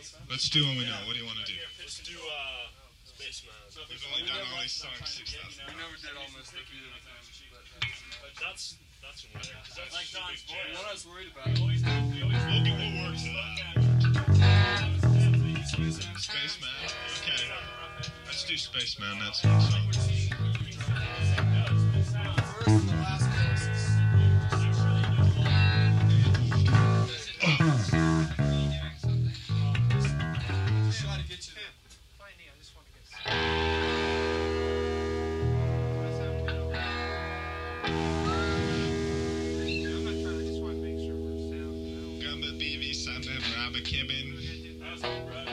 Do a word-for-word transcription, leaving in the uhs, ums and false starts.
Let's do one we know. What do you want to do? Let's do uh, Spaceman. We've only done all these songs six thousand. We never did almost the few of them, But that's that's rare. That's like Don's but what I was worried about. We'll get we'll work to that. Spaceman. Okay. Let's do Spaceman. That's a good song. First and the last verse. Try to get you there. Gamba, B V, Samba, Rabba, Kibbin.